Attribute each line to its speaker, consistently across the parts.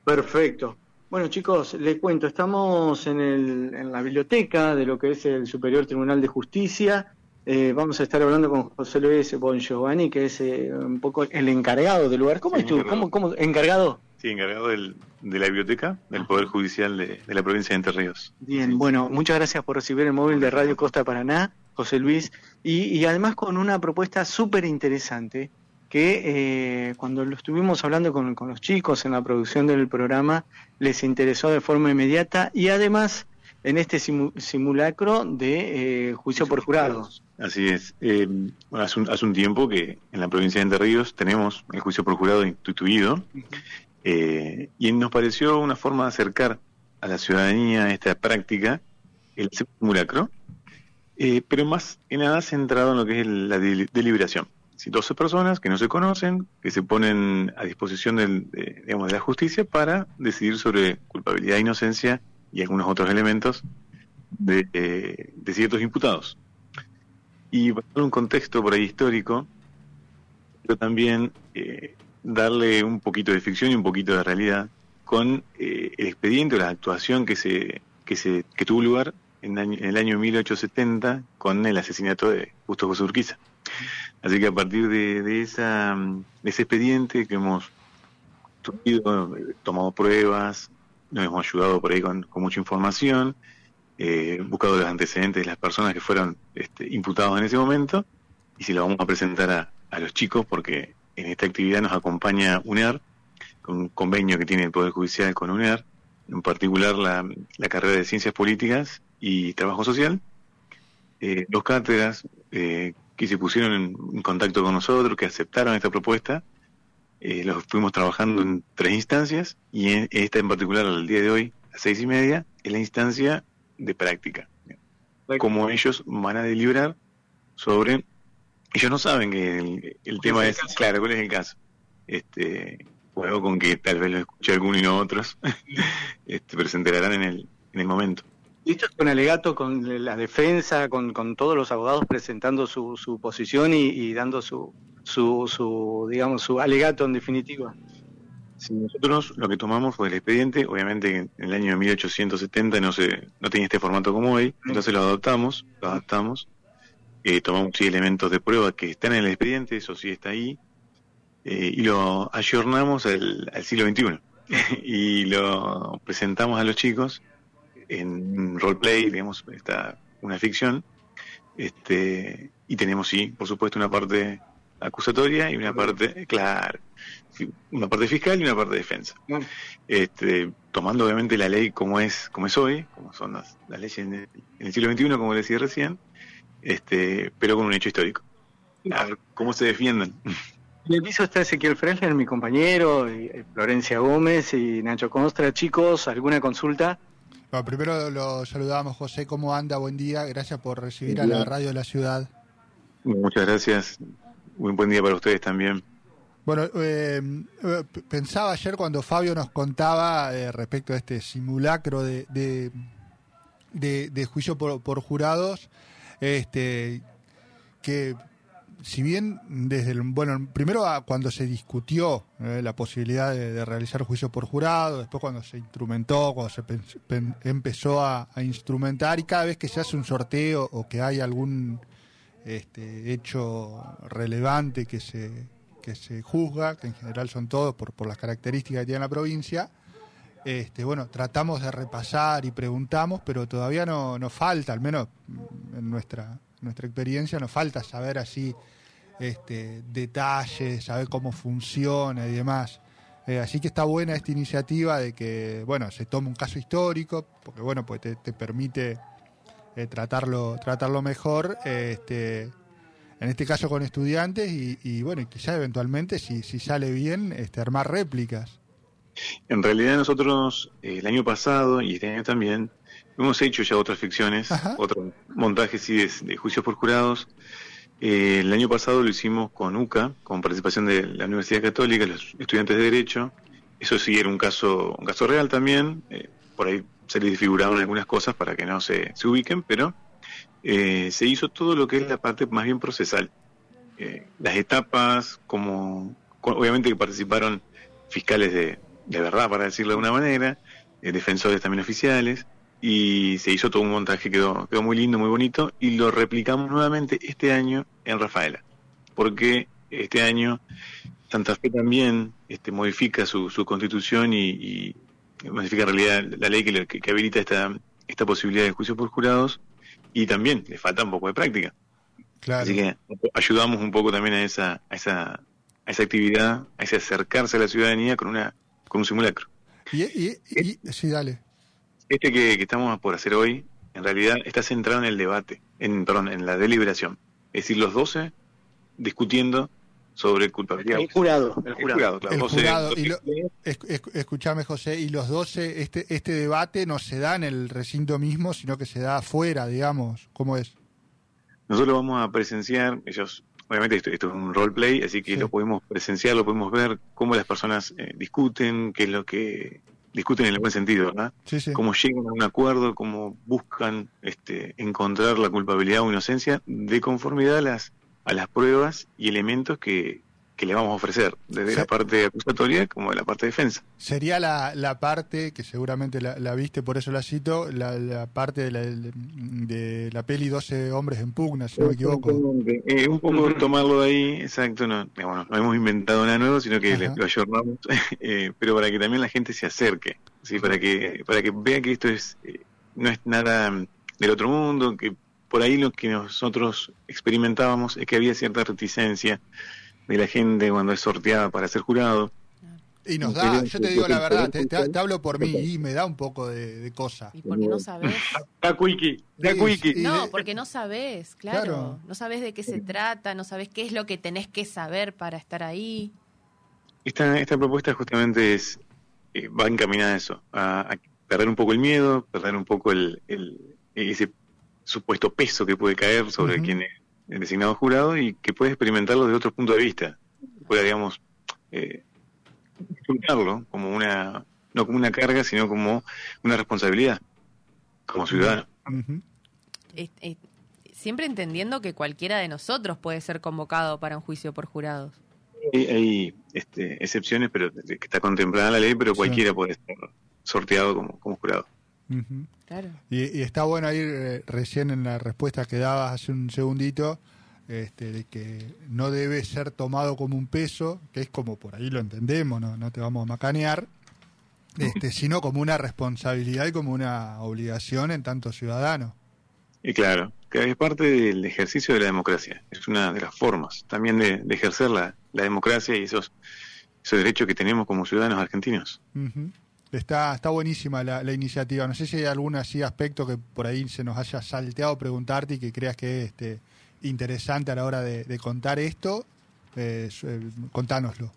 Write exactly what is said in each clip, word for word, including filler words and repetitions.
Speaker 1: Perfecto. Bueno, chicos, les cuento, estamos en, el, en la biblioteca de lo que es el Superior Tribunal de Justicia. Eh, vamos a estar hablando con José Luis Bongiovanni, que es eh, un poco el encargado del lugar. ¿Cómo
Speaker 2: Sí,
Speaker 1: es tú?
Speaker 2: encargado.
Speaker 1: ¿Cómo, cómo, encargado?
Speaker 2: Sí, encargado del, de la biblioteca del Poder Judicial de, de la provincia de Entre Ríos.
Speaker 1: Bien, bueno, muchas gracias por recibir el móvil de Radio Costa Paraná, José Luis, y, y además con una propuesta súper interesante que eh, cuando lo estuvimos hablando con, con los chicos en la producción del programa les interesó de forma inmediata y además en este simu- simulacro de eh, juicio por jurados.
Speaker 2: Así es. Eh, bueno, hace, un, hace un tiempo que en la provincia de Entre Ríos tenemos el juicio por jurado instituido eh, y nos pareció una forma de acercar a la ciudadanía esta práctica, el simulacro, eh, pero más que nada centrado en lo que es el, la de, deliberación. Si doce personas que no se conocen, que se ponen a disposición del, de, digamos, de la justicia para decidir sobre culpabilidad e inocencia y algunos otros elementos de, eh, de ciertos imputados. Y para dar un contexto por ahí histórico, pero también eh, darle un poquito de ficción y un poquito de realidad con eh, el expediente o la actuación que se que se que tuvo lugar en, año, en el año mil ochocientos setenta con el asesinato de Justo José Urquiza. Así que a partir de, de, esa, de ese expediente que hemos tuvido, tomado pruebas, nos hemos ayudado por ahí con, con mucha información, eh, buscado los antecedentes de las personas que fueron este, imputados en ese momento, y se lo vamos a presentar a, a los chicos porque en esta actividad nos acompaña UNER, con un convenio que tiene el Poder Judicial con UNER, en particular la, la carrera de Ciencias Políticas y Trabajo Social, eh, dos cátedras eh, que se pusieron en, en contacto con nosotros, que aceptaron esta propuesta. Eh, los fuimos trabajando en tres instancias y en, esta en particular, al día de hoy, a seis y media, es la instancia de práctica. Como ellos van a deliberar sobre... Ellos no saben que el, el tema es, es claro, cuál es el caso. Este, juego con que tal vez lo escuche alguno y no otros, este, pero se enterarán en el, en el momento.
Speaker 1: Y esto es con alegato, con la defensa, con, con todos los abogados presentando su, su posición y, y dando su, su, su, digamos, su alegato en definitiva.
Speaker 2: Sí, nosotros lo que tomamos fue el expediente, obviamente en el año mil ochocientos setenta no se no tenía este formato como hoy, entonces lo adoptamos, lo adaptamos, eh, tomamos sí elementos de prueba que están en el expediente, eso sí está ahí, eh, y lo ayornamos al, al siglo veintiuno y lo presentamos a los chicos en roleplay, digamos, está una ficción, este, y tenemos sí, por supuesto, una parte acusatoria y una parte, claro, una parte fiscal y una parte de defensa. Este, tomando obviamente la ley como es, como es hoy, como son las, las leyes en el, en el siglo veintiuno, como decía recién, este, pero con un hecho histórico. A ver cómo se defienden.
Speaker 1: En el piso está Ezequiel Fresler, mi compañero, y Florencia Gómez y Nacho Constra. Chicos, ¿alguna consulta?
Speaker 3: Bueno, primero lo saludamos, José, ¿cómo anda? Buen día, gracias por recibir a la radio de la ciudad.
Speaker 2: Muchas gracias, un buen día para ustedes también.
Speaker 3: Bueno, eh, pensaba ayer cuando Fabio nos contaba eh, respecto a este simulacro de, de, de, de juicio por, por jurados, este, que si bien desde el, bueno, primero cuando se discutió eh, la posibilidad de, de realizar juicio por jurado, después cuando se instrumentó, cuando se pen, pen, empezó a, a instrumentar, y cada vez que se hace un sorteo o que hay algún este, hecho relevante que se, que se juzga, que en general son todos por, por las características que tiene la provincia, este, bueno, tratamos de repasar y preguntamos, pero todavía no nos falta, al menos en nuestra nuestra experiencia, nos falta saber así este, detalles, saber cómo funciona y demás. Eh, así que está buena esta iniciativa de que, bueno, se tome un caso histórico, porque bueno, pues te, te permite eh, tratarlo, tratarlo mejor, eh, este, en este caso con estudiantes, y, y bueno, y quizá eventualmente, si, si sale bien, este, armar réplicas.
Speaker 2: En realidad nosotros eh, el año pasado y este año también hemos hecho ya otras ficciones,
Speaker 3: Ajá.
Speaker 2: Otros montajes sí, de, de juicios por jurados. Eh, el año pasado lo hicimos con U C A, con participación de la Universidad Católica, los estudiantes de Derecho. Eso sí era un caso un caso real también. Eh, por ahí se les desfiguraron algunas cosas para que no se, se ubiquen, pero eh, se hizo todo lo que es la parte más bien procesal. Eh, las etapas, como obviamente que participaron fiscales de de verdad, para decirlo de una manera, eh, defensores también oficiales, y se hizo todo un montaje, quedó, quedó muy lindo, muy bonito, y lo replicamos nuevamente este año en Rafaela, porque este año Santa Fe también este, modifica su, su constitución y, y modifica en realidad la ley que, que, que habilita esta, esta posibilidad de juicio por jurados, y también le falta un poco de práctica.
Speaker 3: Claro.
Speaker 2: Así que ayudamos un poco también a esa, a esa, a esa actividad, a ese acercarse a la ciudadanía con una con un simulacro.
Speaker 3: Y, y, y, y sí, dale.
Speaker 2: Este que, que estamos por hacer hoy, en realidad está centrado en el debate, en perdón, en la deliberación. Es decir, los doce discutiendo sobre culpabilidad.
Speaker 1: El jurado.
Speaker 2: El jurado, claro.
Speaker 3: El
Speaker 2: doce,
Speaker 3: jurado,
Speaker 2: doce,
Speaker 3: y lo, es, es, escuchame, José, y los doce, este, este debate no se da en el recinto mismo, sino que se da afuera, digamos. ¿Cómo es?
Speaker 2: Nosotros vamos a presenciar, ellos, obviamente esto, esto es un roleplay, así que sí, lo podemos presenciar, lo podemos ver, cómo las personas eh, discuten, qué es lo que discuten en el buen sentido, ¿verdad?
Speaker 3: Sí, sí.
Speaker 2: Cómo llegan a un acuerdo, cómo buscan este, encontrar la culpabilidad o inocencia de conformidad a las, a las pruebas y elementos que, que le vamos a ofrecer, desde sí. la parte acusatoria como de la parte de defensa.
Speaker 3: Sería la, la parte, que seguramente la, la viste, por eso la cito, la, la parte de la, de la peli doce hombres en pugna, si no me equivoco.
Speaker 2: Eh, un poco tomarlo de ahí, exacto, no, bueno, no hemos inventado nada nuevo, sino que le, lo ayornamos, eh, pero para que también la gente se acerque, ¿sí? para que para que vea que esto es eh, no es nada del otro mundo, que por ahí lo que nosotros experimentábamos es que había cierta reticencia de la gente cuando es sorteada para ser jurado.
Speaker 3: Y nos da, yo te digo la verdad, te, te, te hablo por mí y me da un poco de, de cosa.
Speaker 4: ¿Y por qué no sabés?
Speaker 2: Da wiki, da wiki.
Speaker 4: No, porque no sabés, claro. claro. No sabés de qué se trata, no sabés qué es lo que tenés que saber para estar ahí.
Speaker 2: Esta, esta propuesta justamente es eh, va encaminada a eso, a, a perder un poco el miedo, perder un poco el, el ese supuesto peso que puede caer sobre uh-huh. quien es el designado jurado y que puede experimentarlo desde otro punto de vista. Puede, digamos, eh, disfrutarlo como una, no como una carga, sino como una responsabilidad, como ciudadano.
Speaker 3: Uh-huh.
Speaker 4: eh, eh, siempre entendiendo que cualquiera de nosotros puede ser convocado para un juicio por jurados.
Speaker 2: Hay, hay este, excepciones, pero que está contemplada en la ley, pero cualquiera sí. puede ser sorteado como, como jurado.
Speaker 3: Uh-huh.
Speaker 4: Claro.
Speaker 3: Y, y está bueno ir eh, recién en la respuesta que dabas hace un segundito, este, de que no debe ser tomado como un peso, que es como por ahí lo entendemos, no, no te vamos a macanear, este, sino como una responsabilidad y como una obligación en tanto ciudadano.
Speaker 2: Y claro, que es parte del ejercicio de la democracia, es una de las formas también de, de ejercer la, la democracia y esos, esos derechos que tenemos como ciudadanos argentinos.
Speaker 3: Uh-huh. Está, está buenísima la, la iniciativa. No sé si hay algún así aspecto que por ahí se nos haya salteado preguntarte y que creas que es este, interesante a la hora de, de contar esto. Eh, eh, contánoslo.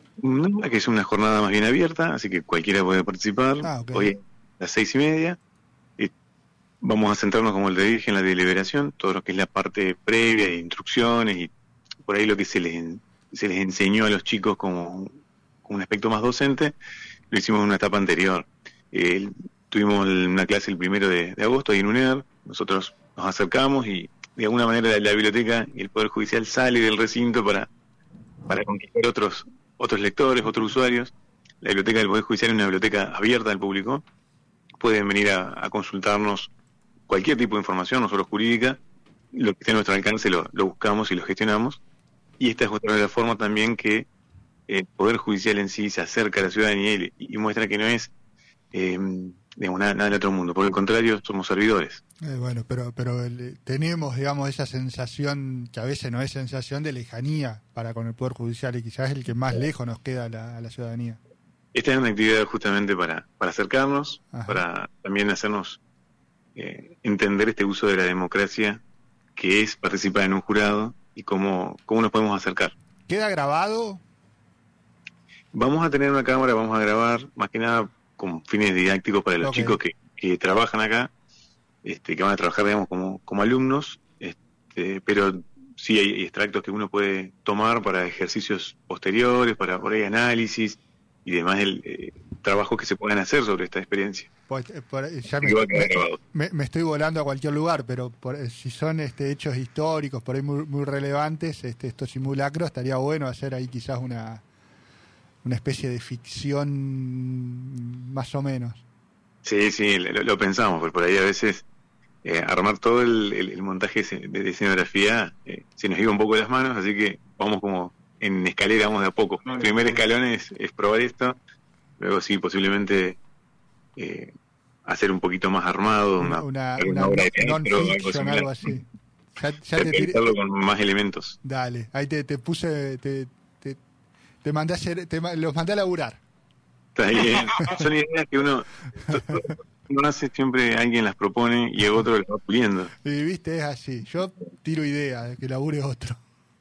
Speaker 2: No, que es una jornada más bien abierta, así que cualquiera puede participar.
Speaker 3: Ah, okay.
Speaker 2: Hoy a las seis y media. Y vamos a centrarnos, como le dije, en la deliberación, todo lo que es la parte previa de instrucciones y por ahí lo que se les, se les enseñó a los chicos como, como un aspecto más docente. Lo hicimos en una etapa anterior. Eh, tuvimos una clase el primero de, de agosto ahí en UNER. Nosotros nos acercamos y de alguna manera la, la biblioteca y el Poder Judicial sale del recinto para, para conquistar otros, otros lectores, otros usuarios. La biblioteca del Poder Judicial es una biblioteca abierta al público. Pueden venir a, a consultarnos cualquier tipo de información, no solo jurídica. Lo que esté a nuestro alcance lo, lo buscamos y lo gestionamos. Y esta es otra de las formas también que el Poder Judicial en sí se acerca a la ciudadanía y, y muestra que no es eh, digamos, nada, nada del otro mundo, por el contrario, somos servidores.
Speaker 3: Eh, bueno, pero pero el, tenemos, digamos, esa sensación, que a veces no es sensación de lejanía para con el Poder Judicial y quizás es el que más lejos nos queda a la, a la ciudadanía.
Speaker 2: Esta es una actividad justamente para, para acercarnos,
Speaker 3: Ajá.
Speaker 2: para también hacernos eh, entender este uso de la democracia que es participar en un jurado y cómo, cómo nos podemos acercar.
Speaker 3: ¿Queda grabado?
Speaker 2: Vamos a tener una cámara, vamos a grabar, más que nada con fines didácticos para los okay. chicos que, que trabajan acá, este, que van a trabajar, digamos, como, como alumnos, este, pero sí hay extractos que uno puede tomar para ejercicios posteriores, para por ahí análisis y demás el eh, trabajo que se puedan hacer sobre esta experiencia.
Speaker 3: Pues, por, ya me, me, me, me estoy volando a cualquier lugar, pero por, si son este, hechos históricos, por ahí muy, muy relevantes, este, estos simulacros, estaría bueno hacer ahí quizás una... una especie de ficción más o menos.
Speaker 2: Sí, sí, lo, lo pensamos, porque por ahí a veces eh, armar todo el, el, el montaje de escenografía eh, se nos iba un poco de las manos, así que vamos como en escalera, vamos de a poco. El primer escalón es, es probar esto, luego sí, posiblemente eh, hacer un poquito más armado, una,
Speaker 3: una,
Speaker 2: una,
Speaker 3: una
Speaker 2: obra de
Speaker 3: non,
Speaker 2: teatro,
Speaker 3: non
Speaker 2: algo,
Speaker 3: fiction, algo así. Ya, ya te tiré...
Speaker 2: con más elementos.
Speaker 3: Dale, ahí te, te puse, te, te, te mandé a hacer, te, los mandé a laburar.
Speaker 2: Está bien. Son ideas que uno, uno hace, siempre alguien las propone y el otro las va puliendo.
Speaker 3: Y viste, es así. Yo tiro ideas, que labure otro.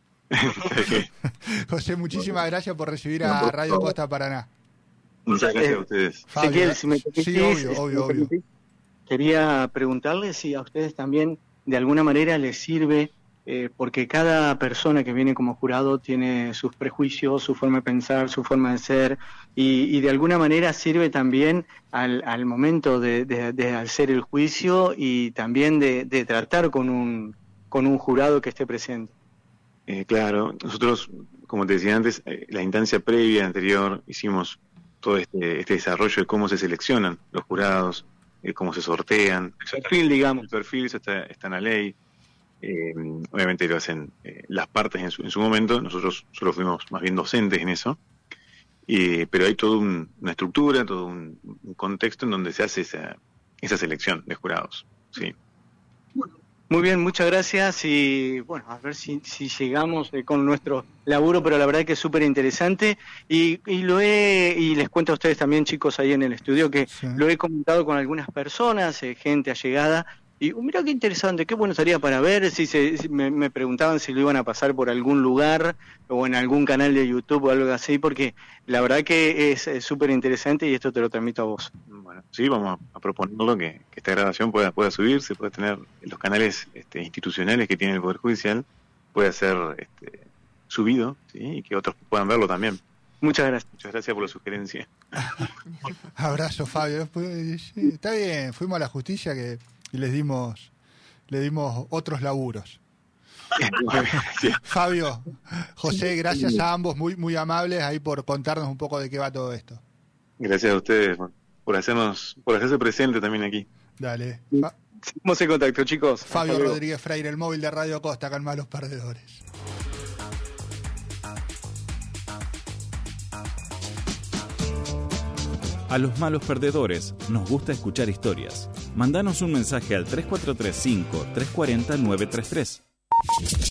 Speaker 3: José, muchísimas gracias por recibir a Radio Costa Paraná.
Speaker 2: Muchas gracias a ustedes.
Speaker 1: Fabio, Ezequiel, si me permitís,
Speaker 3: sí, obvio,
Speaker 1: si
Speaker 3: obvio,
Speaker 1: me permitís,
Speaker 3: obvio.
Speaker 1: Quería preguntarle si a ustedes también de alguna manera les sirve, eh, porque cada persona que viene como jurado tiene sus prejuicios, su forma de pensar, su forma de ser, y, y de alguna manera sirve también al, al momento de, de, de hacer el juicio y también de, de tratar con un, con un jurado que esté presente.
Speaker 2: Eh, claro, nosotros, como te decía antes, eh, la instancia previa, anterior, hicimos todo este, este desarrollo de cómo se seleccionan los jurados, eh, cómo se sortean.
Speaker 1: El perfil, digamos.
Speaker 2: El perfil, eso está, está en la ley. Eh, obviamente lo hacen eh, las partes en su, en su momento, nosotros solo fuimos más bien docentes en eso, eh, pero hay toda un, una estructura, todo un, un contexto en donde se hace esa, esa selección de jurados. Sí.
Speaker 1: Muy bien, muchas gracias y bueno, a ver si, si llegamos eh, con nuestro laburo, pero la verdad que es súper interesante y, y lo he, y les cuento a ustedes también, chicos, ahí en el estudio, que sí. Lo he comentado con algunas personas, eh, gente allegada, y uh, mira qué interesante, qué bueno estaría para ver, si, se, si me, me preguntaban si lo iban a pasar por algún lugar o en algún canal de YouTube o algo así, porque la verdad que es súper interesante y esto te lo transmito a vos.
Speaker 2: Bueno, sí, vamos a, a proponerlo que, que esta grabación pueda, pueda subirse, pueda tener los canales este, institucionales que tiene el Poder Judicial, pueda ser este, subido, ¿sí? Y que otros puedan verlo también.
Speaker 1: Muchas gracias.
Speaker 2: Muchas gracias por la sugerencia.
Speaker 3: Abrazo, Fabio. Sí, está bien, fuimos a la justicia que y les dimos, le dimos otros laburos. Sí. Fabio, José, gracias a ambos, muy muy amables ahí por contarnos un poco de qué va todo esto.
Speaker 2: Gracias a ustedes por hacernos, por hacerse presente también aquí.
Speaker 3: Dale.
Speaker 1: Seguimos en contacto, chicos.
Speaker 3: Fabio Rodríguez Freire, el móvil de Radio Costa, calma los perdedores.
Speaker 5: A los malos perdedores nos gusta escuchar historias. Mándanos un mensaje al tres cuatro tres cinco, tres cuatro cero, nueve tres tres.